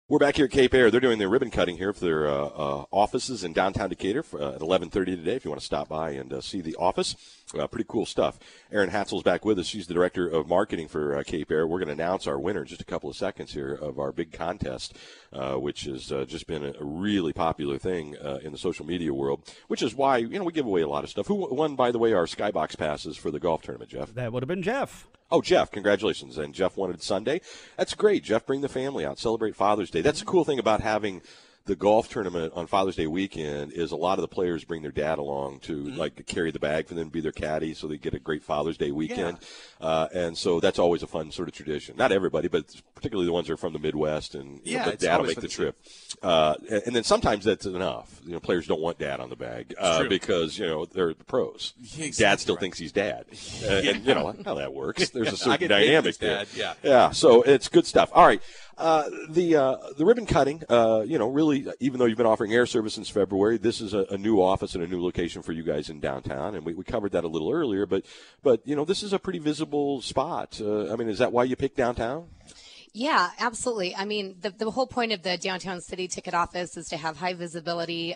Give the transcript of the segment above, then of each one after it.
We're back here at Cape Air. They're doing their ribbon cutting here for their offices in downtown Decatur at 11:30 today. If you want to stop by and see the office, pretty cool stuff. Erin Hatzel's back with us. She's the director of marketing for Cape Air. We're going to announce our winner in just a couple of seconds here of our big contest, which has just been a really popular thing in the social media world. Which is why we give away a lot of stuff. Who won, by the way, our Skybox passes for the golf tournament, Jeff? That would have been Jeff. Oh, Jeff, congratulations. And Jeff wanted Sunday. That's great. Jeff, bring the family out. Celebrate Father's Day. That's the cool thing about having the golf tournament on Father's Day weekend is a lot of the players bring their dad along to like carry the bag for them to be their caddy so they get a great Father's Day weekend. Yeah. And so that's always a fun sort of tradition. Not everybody, but particularly the ones that are from the Midwest and but dad will make the trip. And then sometimes that's enough. Players don't want dad on the bag because, they're the pros. Exactly. Dad still thinks he's dad. And how that works. There's a certain dynamic there. Yeah, so it's good stuff. All right. The ribbon cutting, really, even though you've been offering air service since February, this is a new office and a new location for you guys in downtown, and we covered that a little earlier. But this is a pretty visible spot. Is that why you picked downtown? Yeah, absolutely. I mean, the whole point of the Downtown City Ticket Office is to have high visibility,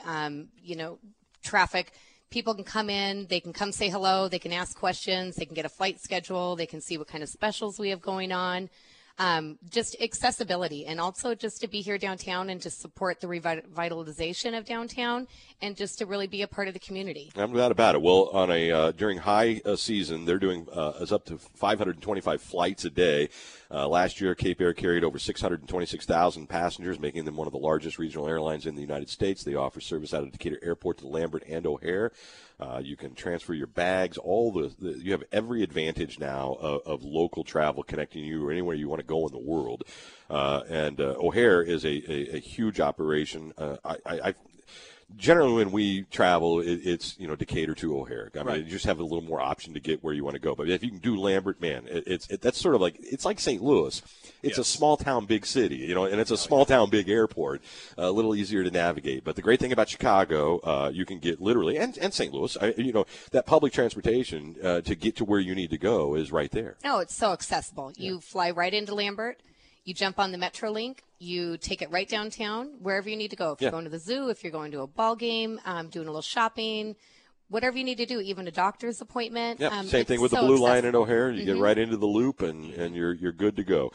traffic. People can come in, they can come say hello, they can ask questions, they can get a flight schedule, they can see what kind of specials we have going on. Just accessibility, and also just to be here downtown and to support the revitalization of downtown and just to really be a part of the community. I'm glad about it. Well, on during high season, they're doing is up to 525 flights a day. Last year, Cape Air carried over 626,000 passengers, making them one of the largest regional airlines in the United States. They offer service out of Decatur Airport to Lambert and O'Hare. You can transfer your bags. You have every advantage now of local travel connecting you or anywhere you want to go in the world. And O'Hare is a huge operation. Generally, when we travel, it's Decatur to O'Hare. You just have a little more option to get where you want to go. But if you can do Lambert, man, that's sort of it's like St. Louis. It's a small town, big city, and it's a small town, big airport. A little easier to navigate. But the great thing about Chicago, you can get literally, and St. Louis, that public transportation to get to where you need to go is right there. No, it's so accessible. Yeah. You fly right into Lambert. You jump on the Metrolink, you take it right downtown, wherever you need to go. If you're going to the zoo, if you're going to a ball game, doing a little shopping, whatever you need to do, even a doctor's appointment. Yep. Same thing with the Blue Line at O'Hare. You get right into the loop, and you're good to go.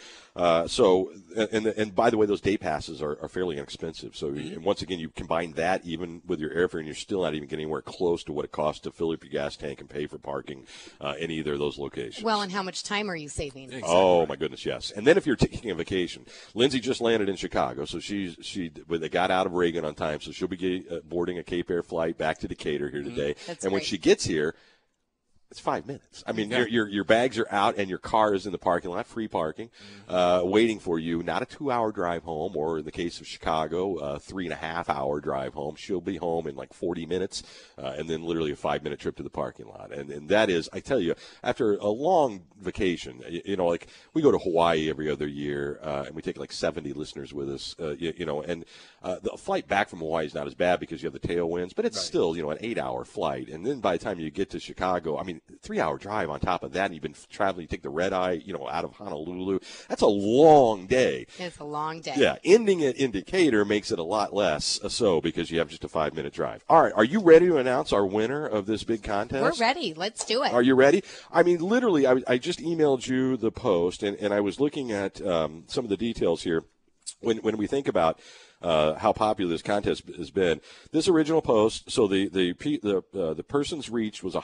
And by the way, those day passes are fairly inexpensive. So once again, you combine that even with your airfare, and you're still not even getting anywhere close to what it costs to fill up your gas tank and pay for parking in either of those locations. Well, and how much time are you saving? Exactly. Oh my goodness, yes. And then if you're taking a vacation, Lindsay just landed in Chicago, so they got out of Reagan on time, so she'll be boarding a Cape Air flight back to Decatur here today. That's and great. When she gets here, it's 5 minutes. Your bags are out and your car is in the parking lot, free parking, waiting for you. Not a 2-hour drive home, or in the case of Chicago, a 3.5-hour drive home. She'll be home in like 40 minutes, and then literally a 5-minute trip to the parking lot. And that is, I tell you, after a long vacation, like we go to Hawaii every other year, and we take like 70 listeners with us, and the flight back from Hawaii is not as bad because you have the tailwinds, but it's still, an 8-hour flight. And then by the time you get to Chicago, 3-hour drive on top of that, and you've been traveling, you take the red eye, out of Honolulu. That's a long day. It's a long day. Yeah, ending it in Decatur makes it a lot less so because you have just a 5-minute drive. All right, are you ready to announce our winner of this big contest? We're ready. Let's do it. Are you ready? Literally, I just emailed you the post, and I was looking at some of the details here. When we think about how popular this contest has been, this original post, so the person's reach was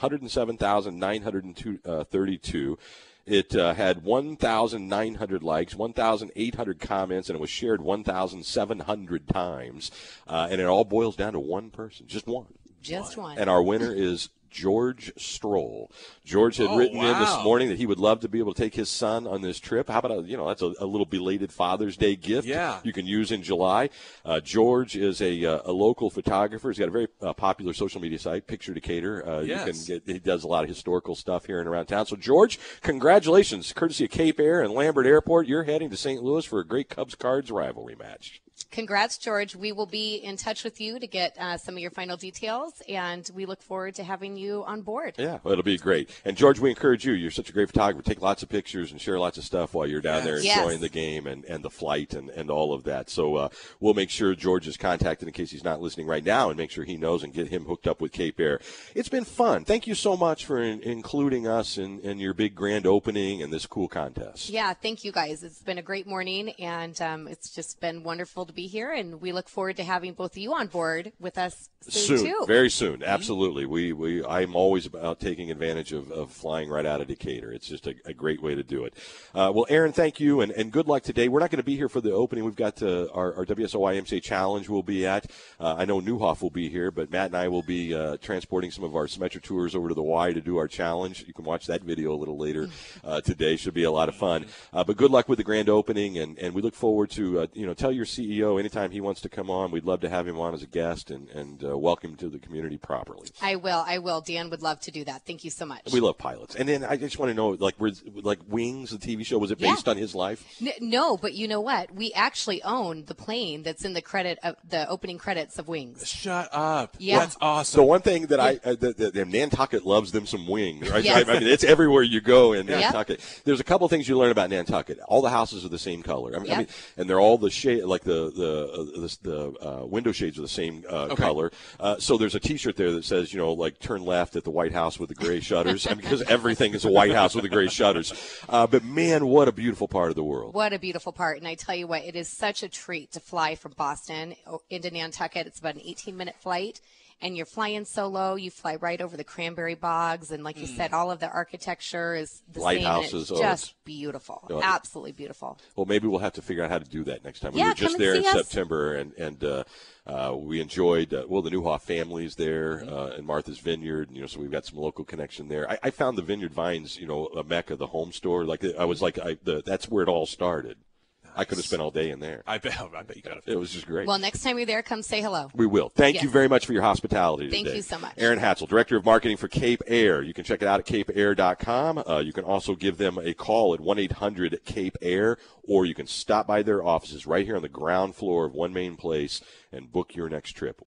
107,932. It had 1,900 likes, 1,800 comments, and it was shared 1,700 times. And it all boils down to one person, just one. Just one. And our winner is George Stroll. George had written in this morning that he would love to be able to take his son on this trip. How about that's a little belated Father's Day gift you can use in July. George is a local photographer. He's got a very popular social media site, Picture Decatur. He does a lot of historical stuff here and around town. So George, congratulations, courtesy of Cape Air and Lambert Airport. You're heading to St. Louis for a great Cubs Cards rivalry match. Congrats, George. We will be in touch with you to get some of your final details, and we look forward to having you on board. Yeah, well, it'll be great. And, George, we encourage you. You're such a great photographer. Take lots of pictures and share lots of stuff while you're down there enjoying the game and the flight and all of that. So we'll make sure George is contacted in case he's not listening right now and make sure he knows and get him hooked up with Cape Air. It's been fun. Thank you so much for including us in your big grand opening and this cool contest. Yeah, thank you guys. It's been a great morning, and it's just been wonderful to be here, and we look forward to having both of you on board with us soon too. Very soon, absolutely. I'm always about taking advantage of flying right out of Decatur. It's just a great way to do it. Well, Aaron, thank you, and good luck today. We're not going to be here for the opening. We've got our WSOYMCA Challenge we'll be at. I know Newhoff will be here, but Matt and I will be transporting some of our Symetra tours over to the Y to do our challenge. You can watch that video a little later today. Should be a lot of fun. But good luck with the grand opening, and we look forward to, tell your CEO anytime he wants to come on. We'd love to have him on as a guest and welcome him to the community properly. I will. Dan would love to do that. Thank you so much. We love pilots. And then I just want to know, like Wings, the TV show, was it based on his life? No, but you know what? We actually own the plane that's in the opening credits of Wings. Shut up. Yeah. That's awesome. So one thing that Nantucket loves them some wings, right? Yes. I mean, it's everywhere you go in Nantucket. There's a couple things you learn about Nantucket. All the houses are the same color. I mean, and they're all the shade, like the window shades are the same color. So there's a T-shirt there that says, turn left at the White House with the gray shutters, because everything is a White House with the gray shutters. But man, what a beautiful part of the world. What a beautiful part. And I tell you what, it is such a treat to fly from Boston into Nantucket. It's about an 18-minute flight. And you're flying solo. You fly right over the cranberry bogs, and like you said, all of the architecture is the lighthouses, same. And it's just beautiful, absolutely beautiful. Well, maybe we'll have to figure out how to do that next time. Yeah, we were just there in us. September, and we enjoyed. The Newhoff family's there in Martha's Vineyard. So we've got some local connection there. I found the Vineyard Vines, a mecca, the home store. That's where it all started. I could have spent all day in there. I bet you could have. It was just great. Well, next time you're there, come say hello. We will. Thank you very much for your hospitality today. Thank you so much. Aaron Hatzel, Director of Marketing for Cape Air. You can check it out at capeair.com. You can also give them a call at 1-800-CAPE-AIR, or you can stop by their offices right here on the ground floor of One Main Place and book your next trip.